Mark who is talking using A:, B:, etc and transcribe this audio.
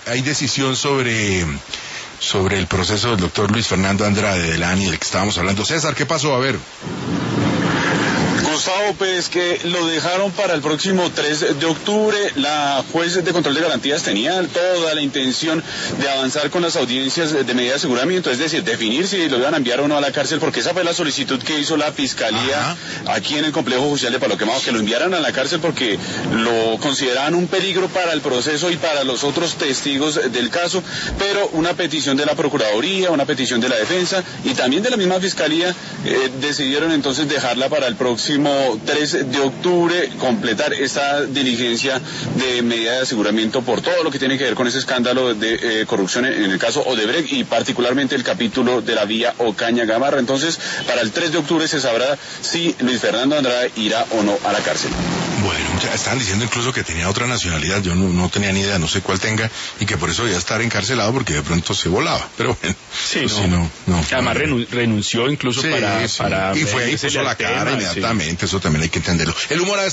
A: hay decisión sobre el proceso del doctor Luis Fernando Andrade del ANI del que estábamos hablando. César, ¿qué pasó? A ver.
B: Gustavo, pues que lo dejaron para el próximo 3 de octubre. La juez de control de garantías tenía toda la intención de avanzar con las audiencias de medida de aseguramiento, es decir, definir si lo iban a enviar o no a la cárcel, porque esa fue la solicitud que hizo la Fiscalía aquí en el complejo judicial de Palo Quemado, que lo enviaran a la cárcel porque lo consideraban un peligro para el proceso y para los otros testigos del caso, pero una petición de la Procuraduría, una petición de la Defensa y también de la misma Fiscalía decidieron entonces dejarla para el próximo 3 de octubre, completar esta diligencia de medida de aseguramiento por todo lo que tiene que ver con ese escándalo de corrupción en el caso Odebrecht y particularmente el capítulo de la vía Ocaña Gamarra. Entonces, para el 3 de octubre se sabrá si Luis Fernando Andrade irá o no a la cárcel.
A: Bueno, estaban diciendo incluso que tenía otra nacionalidad, yo no tenía ni idea, no sé cuál tenga, y que por eso debía estar encarcelado porque de pronto se volaba, pero bueno.
C: Sí,
A: pues
C: no.
A: No.
C: Además renunció incluso para
A: y fue ahí, puso la cara inmediatamente, eso también hay que entenderlo. El humor